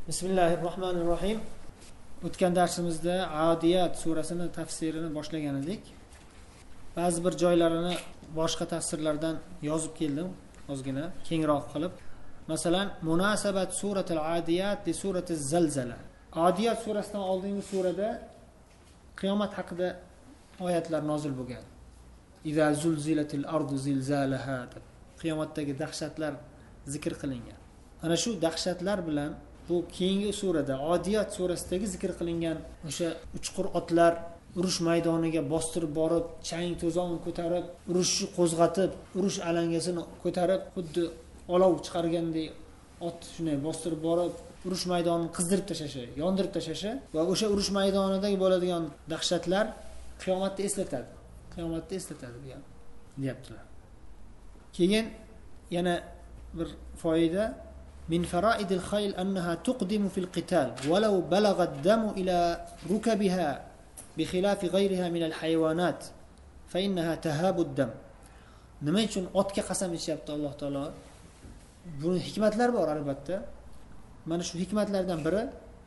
Bismillahirrohmanirrohim. O'tgan darsimizda Adiyat surasini tafsirini boshlagan edik. Ba'zi bir joylarini boshqa tafsirlardan yozib keldim, ozgina kengroq qilib. Masalan, munosabat suratul Adiyat li suratiz Zalzala. Adiyat surasidan oldingi surada qiyomat haqida oyatlar nozil bo'lgan. Iza zulzilatil ardu zilzalaha. Qiyomatdagi dahshatlar zikr qilingan. Ana shu dahshatlar bilan bu keyingi surada Adiyat surasidagi zikr qilingan o'sha uchqur otlar urush maydoniga bostirib borib, chang to'zon ko'tarib, urushni qo'zg'atib, urush alangasini ko'tarib, xuddi olov chiqargandek ot shunday bostirib borib, urush maydonini qizdirib tashlashi, yondirib tashlashi va o'sha urush maydonidagi bo'ladigan dahshatlar qiyomatni eslatadi. Qiyomatni eslatadi deyaptilar. Keyin yana bir foyda من فرائد الخيل أنها تقدم في القتال ولو بلغ الدم إلى ركبها بخلاف غيرها من الحيوانات فإنها تهاب الدم. nima uchun otga qasam ichyapti Alloh taolo? Buni hikmatlar bor albatta. Mana shu hikmatlardan biri,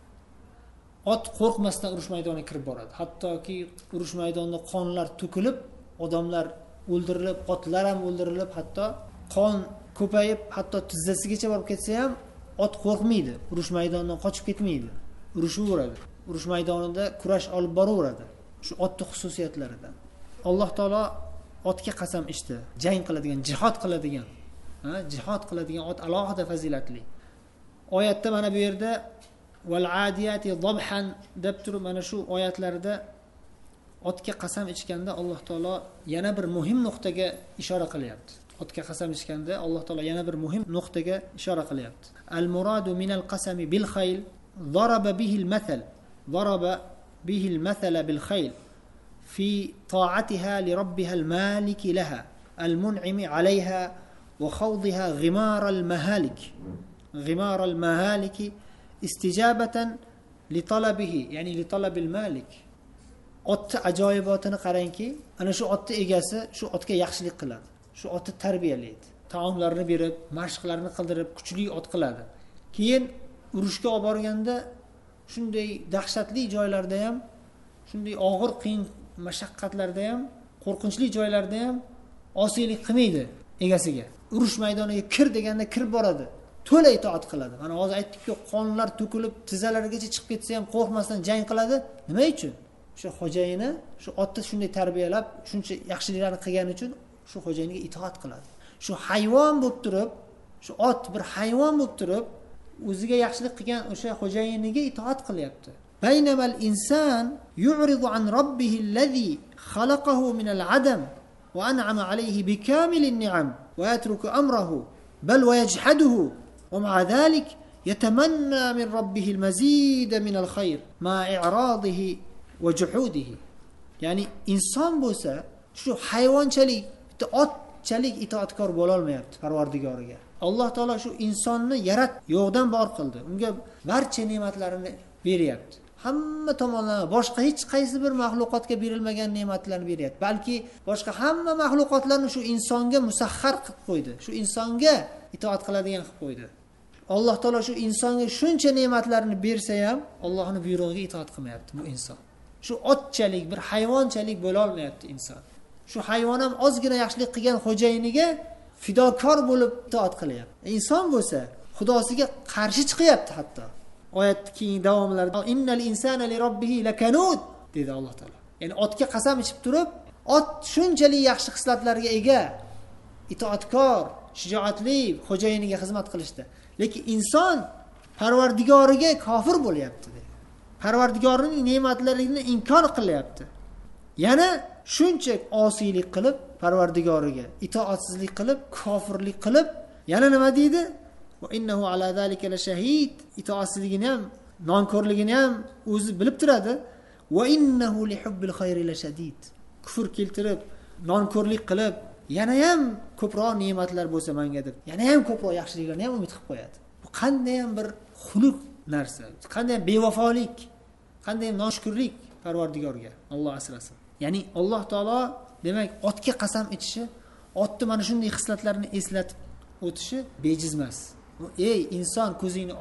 ot qo'rqmasdan urush maydoniga kirib boradi. Hattoki urush maydonida qonlar to'kilib, odamlar o'ldirilib, otlar ham o'ldirilib, hatto qon ko'payib, hatto tizzasigacha borib ketsa ham ot qo'rqmaydi, urush maydonidan qochib ketmaydi, urushaveradi. Urush maydonida kurash olib boraveradi. Shu otning xususiyatlaridan. Alloh taolo otga qasam ichdi. Jang qiladigan, jihad qiladigan ot alohida fazilatli. Oyatda mana bu yerda val adiyati dabhan deb turib, mana shu oyatlarda otga qasam ichganda Alloh taolo yana bir muhim nuqtaga ishora qilyapti. Otga qasam ichganda Alloh taolo yana bir muhim nuqtaga ishora qilyapti. Al-muradu min al-qasami bil khayl daraba bihi al-mathal. Daraba bihi al-mathal bil khayl fi ta'atiha li rabbiha al-malik laha al-mun'im 'alayha wa khawdiha ghimar al-mahalik. Ghimar al-mahalik istijabatan li talabihi, ya'ni li talab al-malik. Otni ajoyibotini qarangki, ana shu otning egasi shu otga yaxshilik qiladi. Shu otni tarbiyalaydi. Taomlarni berib, mashqlarni qildirib, kuchli ot qiladi. Keyin urushga olib borganda shunday dahshatli joylarda ham, shunday og'ir, qiyin mashaqqatlarda ham, qo'rqinchli joylarda ham osiylik qilmaydi egasiga. Urush maydoniga kir deganda kirib boradi. To'la itoat qiladi. Mana hozir aytdik-ku, qonlar to'kilib, tizzalarigacha chiqib ketsa ham qo'rqmasdan jang qiladi. Nima uchun? Shu xo'jayini shu otni shunday tarbiyalab, shuncha yaxshiliklarni qilgani uchun shu xo'jayiniga itoat qiladi. Shu hayvon bo'lib turib, shu ot bir hayvon bo'lib turib, o'ziga yaxshilik qilgan o'sha xo'jayiniga itoat qilyapti. Baynamal inson yu'ridu an robbihi allazi xalaqahu min al-adam va an'ama alayhi bikamilin ni'am va yatruku amrahu bal va yajhaduhu wa ma'a zalik yatamanna min robbihi al-mazid min al-khayr ma'a i'radihi va juhudihi. Ya'ni inson bo'lsa, shu hayvonchalik, otchalik itoatkor bo'la olmayapti Parvardigoriga. Alloh taolo shu insonni yo'qdan bor qildi. Unga barcha ne'matlarini beryapti. Hamma tomonlama boshqa hech qaysi bir mahluqotga berilmagan ne'matlarni beryapti. Balki boshqa hamma mahluqotlarni shu insonga musahhar qilib qo'ydi. Shu insonga itoat qiladigan qilib qo'ydi. Alloh taolo shu insonga shuncha ne'matlarni bersa ham, Allohning buyrug'iga itoat qilmayapti bu inson. Shu otchalik, bir hayvonchalik bo'la olmayapti inson. Shu hayvon ham ozgina yaxshilik qilgan xo'jayiniga fidokor bo'lib itoat qilyapti. Inson bo'lsa, Xudosiga qarshi chiqyapti hatto. Oyatning keyingi davomlarida innal insana li robbihi lakanud dedi Alloh taolo. Ya'ni otga qasam ichib turib, ot shunchalik yaxshi xislatlarga ega, itoatkor, shijoatli xo'jayiniga xizmat qilishda. Lekin inson Parvardigoriga kofir bo'lyapti dedi. Parvardigorining ne'matlarini inkor qilyapti. Yana shuncha osiylik qilib, Parvardigoriga itoatsizlik qilib, kofirlik qilib, yana nima deydi? Va innahu ala zalika la shahid. Itoatsizligini ham, nonko'rligini ham o'zi bilib turadi. Va innahu li hubbil khayri la shadid. Kufr keltirib, nonko'rlik qilib, yana ham ko'proq ne'matlar bo'lsa menga deb, yana ham ko'proq yaxshiliklarni ham umid qilib qo'yadi. Bu qanday ham bir xuluq narsa, qanday bevafolik, qanday noshukrlik Parvardigorga. Alloh asrasin. Ya'ni Alloh taolo demak otga qasam ichishi, otni mana shunday xislatlarni eslatib o'tishi bejiz emas. Ey inson, ko'zingni och.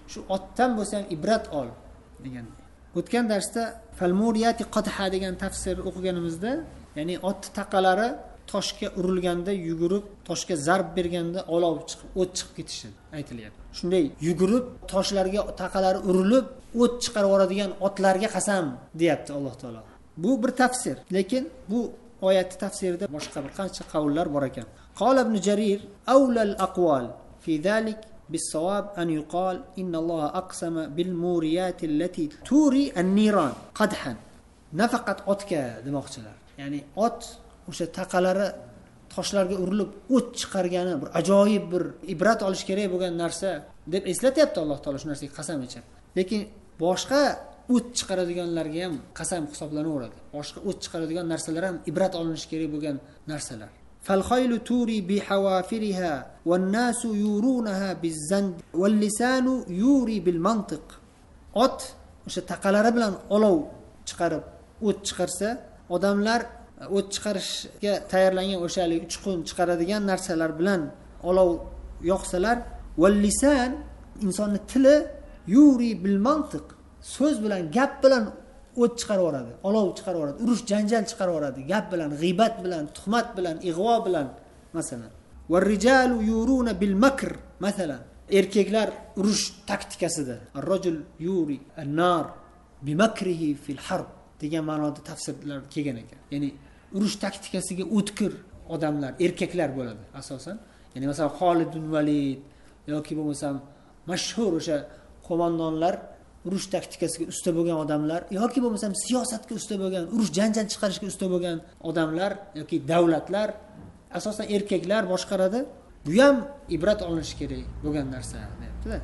shu otdan bo'lsa ham ibrat ol degan. O'tgan darsda falmuriyati qadha degan tafsir o'qiganimizda, ya'ni ot taqalari toshga urilganda yugurib, toshga zarb berganda olov chiqib, o't chiqib ketishi aytilyapti. Shunday yugurib, toshlarga taqalari urilib, o't chiqarib yuboradigan otlarga qasam deyapti Alloh taolo. Bu bir tafsir, lekin bu oyat tafsirida boshqa bir qancha qavullar bor ekan. Qala ibn Jarir awla al-aqwal fi zalik bis-sawab an yuqal inna Alloh aqsama bil muriyat allati turi an-niran qadhan. Nafaqat otga demoqchilar. Ya'ni ot o'sha taqalari toshlarga urilib o't chiqargani bir ajoyib bir ibrat olish kerak bo'lgan narsa deb eslatyapti Alloh taolo shu narsaga qasam ichib. Lekin boshqa o't chiqaradiganlarga ham qasam hisoblanaveradi. Boshqa o't chiqaradigan narsalar ham ibrat olinish kerak bo'lgan narsalar. فالخيل توري بحوافرها والناس يورونها بالزند واللسان يوري بالمنطق. ot o'sha taqalari bilan olov chiqarib o't chiqarsa, odamlar o't chiqarishga tayyorlangan o'shalik uchqun chiqaradigan narsalar bilan olov yoqsalar, واللسان insonning tili yuri bil mantiq, so'z bilan, gap bilan o't chiqarib yuboradi, olov chiqarib yuboradi, urush janjal chiqarib yuboradi, gap bilan, g'iybat bilan, tuhmat bilan, ig'vo bilan masalan. والرجال يورون بالمكر masalan. Erkaklar urush taktikasida ar-rajul yuri an-nar bimakrihi fil harb degan ma'noda tafsirlar kelgan ekan. Ya'ni urush taktikasiga o'tkir odamlar, erkaklar bo'ladi asosan. Ya'ni masalan Xolid ibn Valid yoki bo'lmasam mashhur o'sha qo'mondonlar, urush taktikasiga usta bo'lgan odamlar yoki bo'lmasam siyosatga usta bo'lgan, urush janjal chiqarishga usta bo'lgan odamlar yoki davlatlar asosan erkaklar boshqaradi. Bu ham ibrat olinish kerak bo'lgan narsa deyapti-da.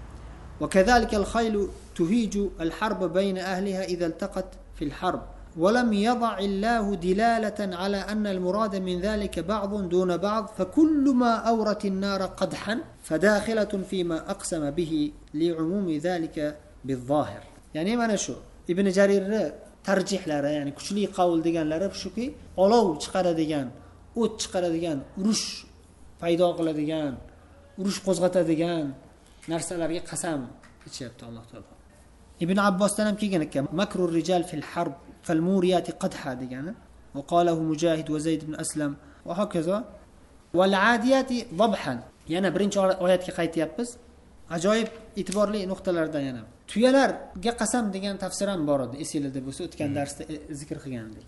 وكذلك الخيل تهيج الحرب بين أهلها إذا التقت في الحرب ولم يضع الله دلالة على أن المراد من ذلك بعض دون بعض فكل ما أورت النار قدحا فداخلة فيما أقسم به لعموم ذلك بالظاهر. يعني mana shu Ibn Jarirning tarjihlari, ya'ni kuchli qavul deganlari shuki, olov chiqaradigan, o't chiqaradigan, urush paydo qiladigan, urush qo'zg'atadigan narsalarga qasam ichyapti Alloh taolo. Ibn Abbosdan ham kelgan ekan, makrur rijal fil harb fal muriyati qadha degani. Va qalahu Mujahid va Zayd ibn Aslam va hokazo. Wal adiyati dabhan. Yana birinchi oyatga qaytyapmiz. Ajoyib e'tiborli nuqtalardan yana. Tuyalarga qasam degan tafsir ham bor edi, esingizda bo'lsa o'tgan darsda zikr qilgandik.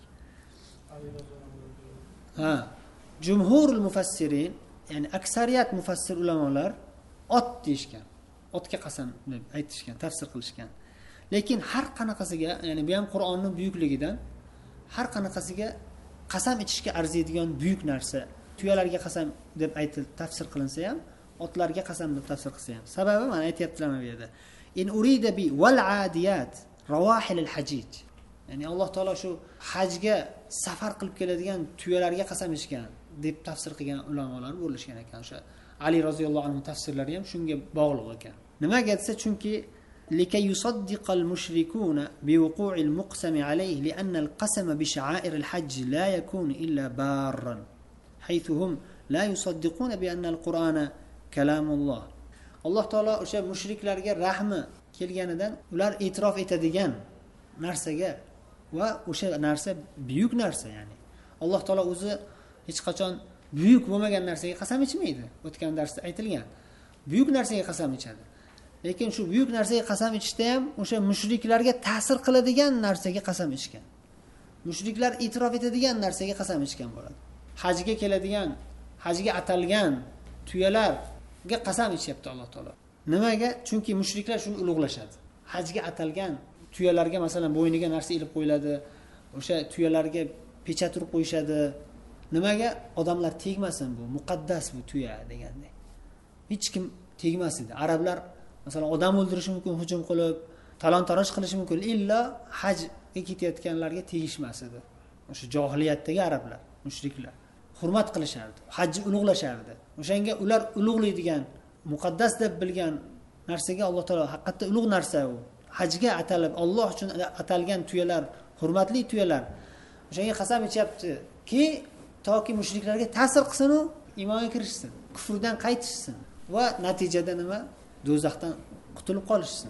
Ha, jumhurul mufassirin, ya'ni aksariyat mufassir ulamolar ot deyishgan. Otga qasam deb aytishgan, tafsir qilishgan. Lekin har qanaqasiga, ya'ni bu ham Qur'onning buyukligidan, har qanaqasiga qasam ichishga arziydigan buyuk narsa. Tuyalarga qasam deb aytilib tafsir qilinsa ham, otlarga qasam deb tafsir qilsa ham. Sababi mana aytayaptilar bu yerda. In urida bi wal adiyat rawahil al hajij. Ya'ni Alloh taolo shu hajga safar qilib keladigan tuyalarga qasam ichgan deb tafsir qilgan ulamolar bo'lishgan ekan. O'sha Ali roziyallohu anhu tafsirlari ham shunga bog'liq ekan. Nimaga desa, chunki likay yusaddiqa al-mushrikuna biwuqu'i al-muqsam alayhi li'anna al-qasama bi sha'air al-hajj la yakunu illa barran haythu hum la yusaddiquna bi anna al-Qur'ana kalamulloh. Alloh taolo o'sha mushriklarga rahmi kelganidan ular e'tirof etadigan narsaga va o'sha narsa buyuk narsa, ya'ni Alloh taolo o'zi hech qachon buyuk bo'lmagan narsaga qasam ichmaydi. O'tgan darsda aytilgan. Buyuk narsaga qasam ichadi. Lekin shu buyuk narsaga qasam ichishda ham o'sha mushriklarga ta'sir qiladigan narsaga qasam ichgan. Mushriklar e'tirof etadigan narsaga qasam ichgan bo'ladi. Hajga keladigan, hajga atalgan tuyalarga qasam ichyapti Alloh taolo. Nimaga? Chunki mushriklar shuni ulug'lashadi. Hajga atalgan tuyalarga masalan bo'yniga narsa ilib qo'yiladi. O'sha tuyalarga pechat urib qo'yishadi. Nimaga? Odamlar tegmasin, bu muqaddas bu tuya degandek. Hech kim tegmas edi. Arablar masalan odam o'ldirishi mumkin, hujum qilib, talon-taroj qilishi mumkin, illa hajga ketayotganlarga tegishmas edi. O'sha johiliyatdagi arablar, mushriklar hurmat qilishardi, hajni ulug'lashardi. O'shanga ular ulug'laydigan, muqaddas deb bilgan narsaga Alloh taolo haqiqatda ulug' narsa u. Hajga atalib, Alloh uchun atalgan tuyalar, hurmatli tuyalar. O'shanga qasam ichyapti-ki, toki mushriklarga ta'sir qilsin u, iymonga kirishsin, kufrdan qaytishsin va natijada nima? do'zaxdan qutulib qolishsin.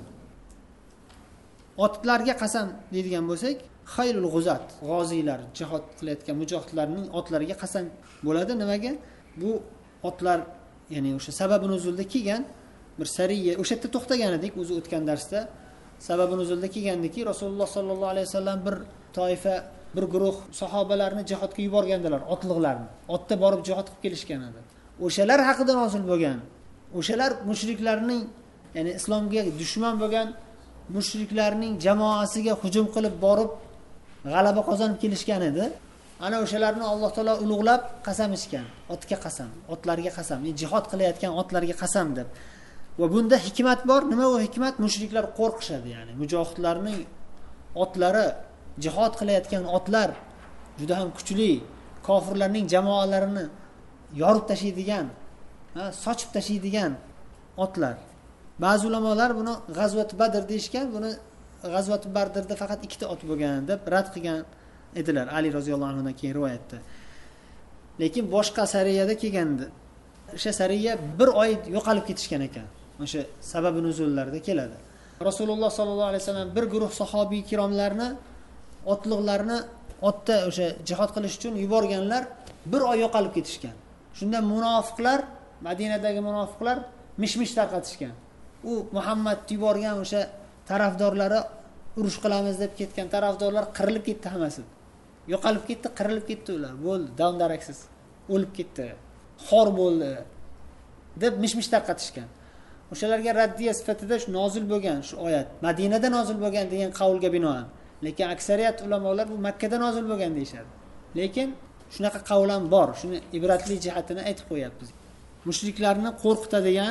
Otlarga qasam deydigan bo'lsak, xayrul g'uzat, g'oziylar, jihad qilayotgan mujohidlarning otlariga qasam bo'ladi. Nimaga? Bu otlar, ya'ni o'sha sababi nuzulda kelgan bir sariya, o'sha yerda to'xtagan edik o'zi o'tgan darsda. Sababi nuzulda kelgandiki, Rasululloh sollallohu alayhi vasallam bir toifa, bir guruh sahobalarni jihodga yuborgandilar, otliqlarni. Otda borib jihod qilib kelishgan edi. O'shalar haqida nozil bo'lgan. O'shalar mushriklarning, ya'ni islomga dushman bo'lgan mushriklarning jamoasiga hujum qilib borib g'alaba qozonib kelishgan edi. Ana o'shalarni Alloh taolo ulug'lab qasam ichgan. Otga qasam, otlarga qasam, jihod qilayotgan otlarga qasam deb. Va bunda hikmat bor. Nima u hikmat? Mushriklar qo'rqishadi, ya'ni mujohidlarning otlari, jihod qilayotgan otlar juda ham kuchli, kofirlarning jamoalarini yorib tashlaydigan, sochib tashlaydigan otlar. Ba'zi ulamolar buni G'azvat Badr deyishgan. Buni G'azvat Badrda faqat 2 ta ot bo'lgan deb rad qilgan edilar Ali roziyallohu anhudan keyin rivoyatda. Lekin boshqa sariyada kelgandi. O'sha sariya 1 oy yo'qolib ketishgan ekan. O'sha sababi nuzullarda keladi. Rasululloh sollallohu alayhi vasallam bir guruh sahobiy kiromlarni, otliqlarni otda o'sha jihad qilish uchun yuborganlar 1 oy yo'qolib ketishgan. Shunda munofiqlar, Madinadagi munofiqlar mish-mish tarqatishgan. U Muhammad yuborgan o'sha tarafdorlari urush qilamiz deb ketgan tarafdorlar qirilib ketdi hammasi. Yo'qolib ketdi, qirilib ketdi ular. Bo'ldi, davndaraksiz. O'lib ketdi. Xor bo'ldi deb mish-mish tarqatishgan. O'shalarga raddiya sifatida shu nozil bo'lgan shu oyat Madinada nozil bo'lgan degan qavlga binoan. Lekin aksariyat ulamolar bu Makka da nozil bo'lgan deyshadi. Lekin shunaqa qavl ham bor. Shuni ibratli jihatini aytib qo'yapmiz. Mushriklarni qo'rqitadigan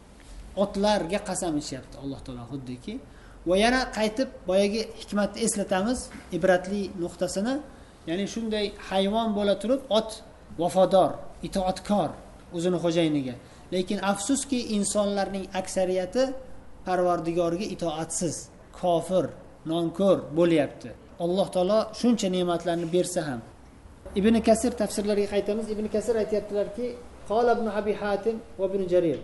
otlarga qasam ichyapti Alloh taolo xuddiki. Va yana qaytib boyagi hikmatni eslatamiz, ibratli nuqtasini. Ya'ni shunday hayvon bo'la turib ot vafodor, itoatkor o'zini xo'jayiniga. Lekin afsuski insonlarning aksariyati Parvardigoriga itoatsiz, kofir, nonko'r bo'lyapti. Alloh taolo shuncha ne'matlarni bersa ham. Ibn Kasir tafsirlariga qaytamiz. Ibn Kasir aytayaptilarki, qala ibn Abi Hatim va ibn Jarir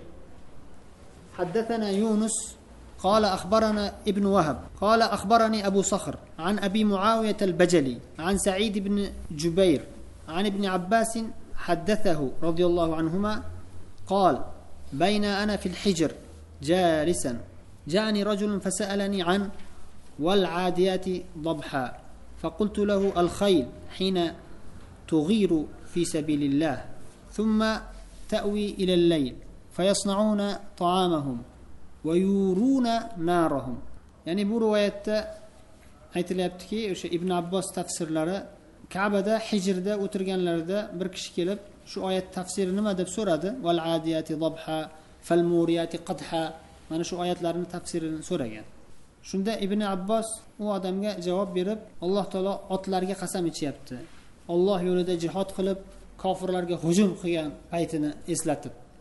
حدثنا يونس قال أخبرنا ابن وهب قال أخبرني أبو صخر عن أبي معاوية البجلي عن سعيد بن جبير عن ابن عباس حدثه رضي الله عنهما قال بين أنا في الحجر جالسا جاءني رجل فسألني عن والعاديات ضبحا فقلت له الخيل حين تغير في سبيل الله ثم تأوي إلى الليل فيصنعون طعامهم ويورون نارهم. Yani bu rivoyatda aytilyaptiki, o'sha Ibn Abbos tafsirlari Ka'bada hijrda o'tirganlarida bir kishi kelib, shu oyat tafsiri nima deb so'radi. Val adiyati dabha fal muriyati qadha. Mana shu oyatlarning tafsirini so'ragan. Shunda Ibn Abbos u odamga javob berib, Alloh taolo otlarga qasam ichyapti. Alloh yo'lida jihad qilib kofirlarga hujum qilgan paytini eslatib.